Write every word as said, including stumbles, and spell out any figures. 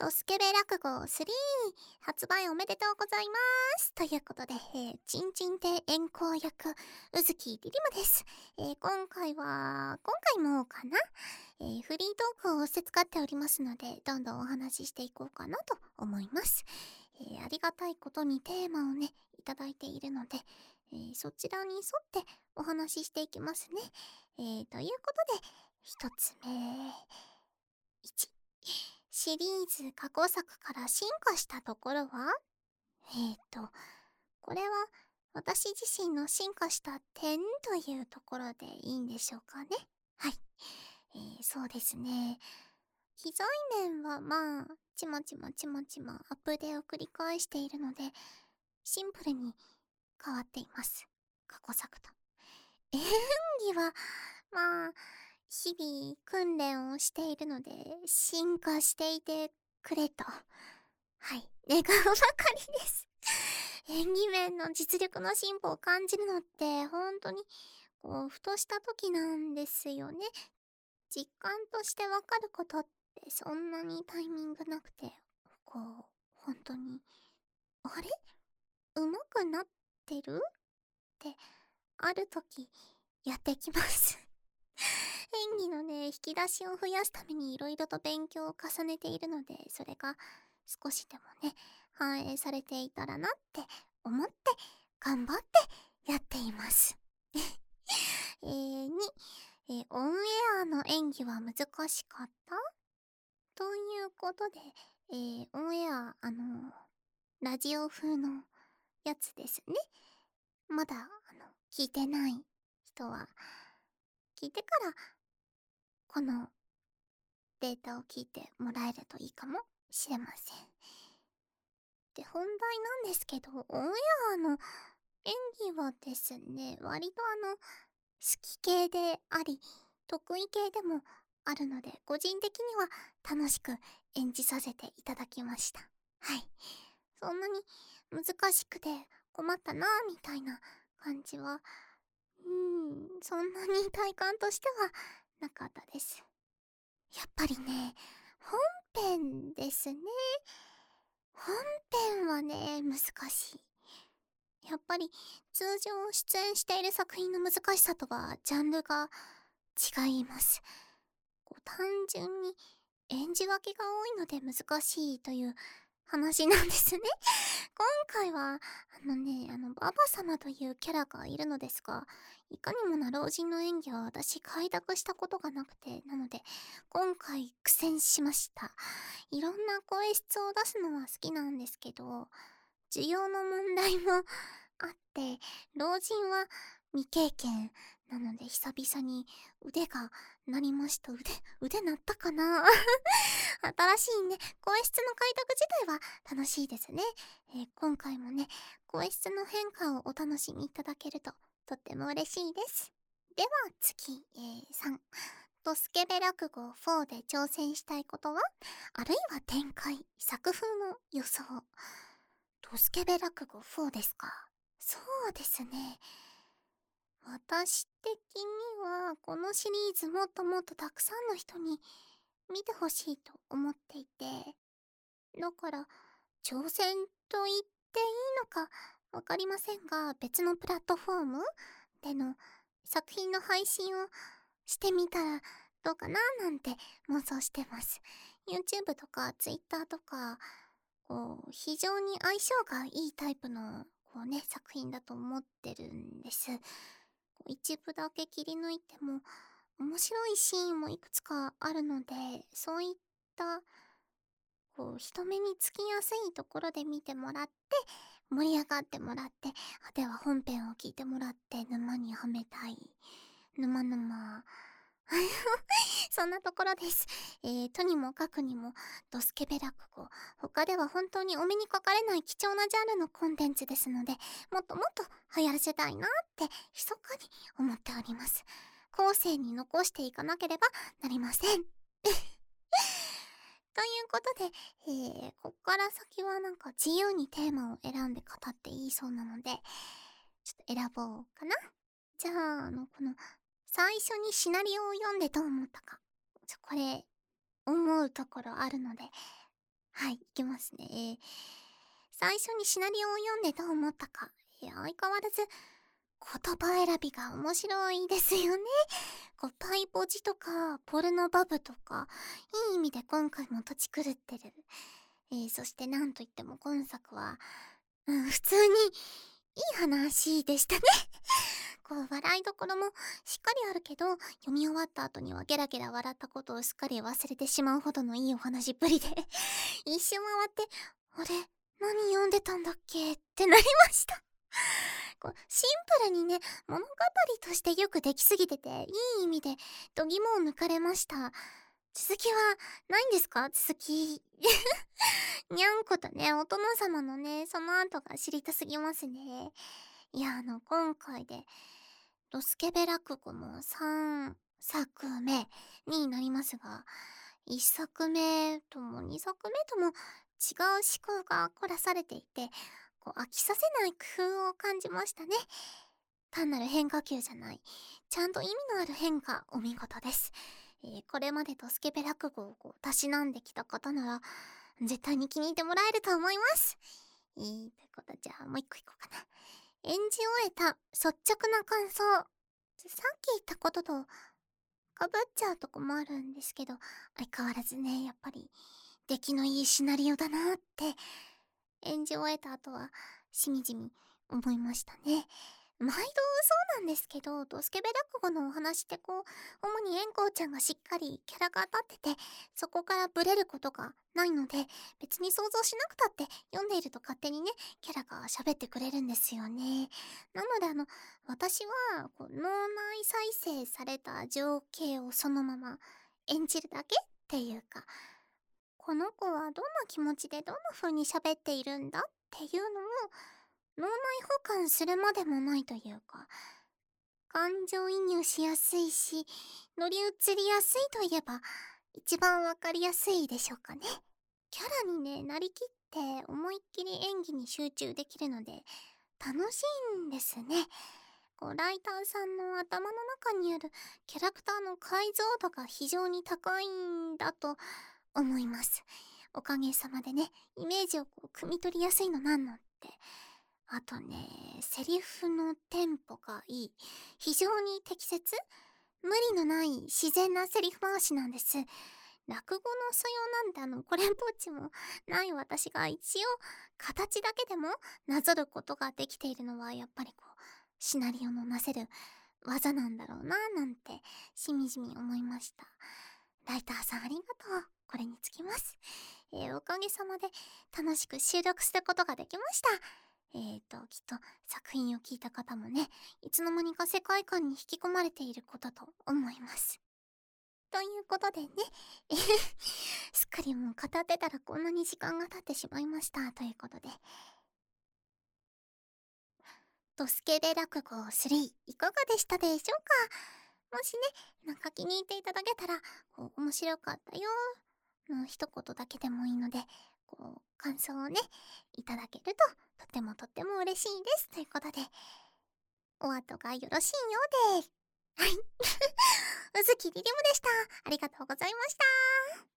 ドスケベ落語スリー発売おめでとうございます。ということで、えー、チンチン亭円行役、宇月りりむです。えー、今回は、今回もかな、えー、フリートークをして使っておりますので、どんどんお話ししていこうかなと思います。えー、ありがたいことにテーマをね、いただいているので、えー、そちらに沿ってお話ししていきますね。えー、ということで、一つ目、いち、シリーズ過去作から進化したところはえーと、これは私自身の進化した点というところでいいんでしょうかね。はい。えー、そうですね。機材面はまあ、ちまちまちまちまアップデーを繰り返しているので、シンプルに変わっています。過去作と。演技は、まあ、日々訓練をしているので、進化していてくれと。はい。願うばかりです。演技面の実力の進歩を感じるのって、本当に、こう、ふとした時なんですよね。実感としてわかることってそんなにタイミングなくて、こう、本当に、あれ上手くなってるって、ある時、やってきます。演技のね、引き出しを増やすために色々と勉強を重ねているので、それが少しでもね、反映されていたらなって思って、頑張ってやっています。えー、に、えー、オンエアの演技は難しかったということで、えー、オンエア、あのラジオ風のやつですね。まだ、あの、聞いてない人は、聞いてからこのデータを聞いてもらえるといいかもしれません。で、本題なんですけど、オンエアの演技はですね、割とあの、好き系であり、得意系でもあるので、個人的には楽しく演じさせていただきました。はい。そんなに難しくて困ったなみたいな感じは、うーん、そんなに体感としてはなかったです。やっぱりね、本編ですね。本編はね、難しい。やっぱり通常出演している作品の難しさとはジャンルが違います。こう単純に演じ分けが多いので難しいという話なんですね。今回は、あのね、あの、ババ様というキャラがいるのですが、いかにもな老人の演技は私開拓したことがなくて、なので、今回苦戦しました。いろんな声質を出すのは好きなんですけど、需要の問題もあって、老人は未経験なので久々に腕が鳴りました。腕、腕鳴ったかな新しいね、声質の開拓自体は楽しいですね。えー今回もね、声質の変化をお楽しみいただけるととっても嬉しいです。では次、えー、さん。ドスケベ落語フォーで挑戦したいことはあるいは展開、作風の予想。ドスケベ落語フォーですか。そうですね。私的にはこのシリーズもっともっとたくさんの人に見てほしいと思っていて、だから挑戦と言っていいのかわかりませんが、別のプラットフォームでの作品の配信をしてみたらどうかななんて妄想してます。YouTube とか Twitter とか、こう、非常に相性がいいタイプの、こうね、作品だと思ってるんです。こう一部だけ切り抜いても、面白いシーンもいくつかあるので、そういったこう人目につきやすいところで見てもらって盛り上がってもらって、あでは本編を聞いてもらって沼にはめたい沼沼そんなところです。えー、とにもかくにもドスケベ落語、他では本当にお目にかかれない貴重なジャンルのコンテンツですので、もっともっと流行らせたいなって密かに思っております。後世に残していかなければなりません。ということで、えー、こっから先はなんか自由にテーマを選んで語っていいそうなので、ちょっと選ぼうかな。じゃあ、あの、この、最初にシナリオを読んでどう思ったか。ちょ、これ、思うところあるので、ははい、いきますね。最初にシナリオを読んでどう思ったか。いや、相変わらず言葉選びが面白いですよね。こうパイポジとかポルノバブとか、いい意味で今回も土地狂ってる。えー、そしてなんといっても今作は、うん、普通にいい話でしたね。こう笑いどころもしっかりあるけど、読み終わった後にはゲラゲラ笑ったことをすっかり忘れてしまうほどのいいお話っぷりで一周回って、あれ、何読んでたんだっけってなりました。こうシンプルにね、物語としてよくできすぎてて、いい意味で度肝を抜かれました。続きはないんですか？続き。にゃんことね、お殿様のね、その後が知りたすぎますね。いや、あの、今回で、ドスケベ落語もさんさくめになりますが、いっさくめともにさくめとも違う思考が凝らされていて、こう飽きさせない工夫を感じましたね。単なる変化球じゃない、ちゃんと意味のある変化、お見事です。えーこれまでドスケベ落語をこうたしなんできた方なら、絶対に気に入ってもらえると思います。えー、ということで、じゃあもう一個いこうかな。演じ終えた率直な感想。さっき言ったこととかぶっちゃうとこもあるんですけど、相変わらずね、やっぱり出来のいいシナリオだなって演じ終えた後はしみじみ思いましたね。毎度そうなんですけど、ドスケベ落語のお話ってこう、主に円光ちゃんがしっかりキャラが立ってて、そこからブレることがないので、別に想像しなくたって読んでいると勝手にね、キャラが喋ってくれるんですよね。なのであの、私はこう脳内再生された情景をそのまま演じるだけっていうか、この子はどんな気持ちでどんな風に喋っているんだっていうのを脳内保管するまでもないというか、感情移入しやすいし、乗り移りやすいといえば一番わかりやすいでしょうかね。キャラにね、なりきって思いっきり演技に集中できるので楽しいんですね。こうライターさんの頭の中にあるキャラクターの解像度が非常に高いんだと思います。おかげさまでね、イメージをこう汲み取りやすいのなんのって。あとね、セリフのテンポがいい。非常に適切、無理のない自然なセリフ回しなんです。落語の素養なんてあの、これっぽっちもない私が一応、形だけでもなぞることができているのは、やっぱりこう、シナリオのなせる技なんだろうな、なんて、しみじみ思いました。ライターさんありがとう。これにつきます。えーおかげさまで楽しく収録することができました。えーと、きっと作品を聞いた方もね、いつの間にか世界観に引き込まれていることと思います。ということでね、えへすっかりもう語ってたらこんなに時間が経ってしまいました。ということで、ドスケベ落語スリーいかがでしたでしょうか？もしね、なんか気に入っていただけたら、こう、面白かったよの一言だけでもいいので、こう、感想をね、いただけると、とてもとっても嬉しいです。ということで、お後がよろしいようで。はい。うずきりりむでした。ありがとうございました。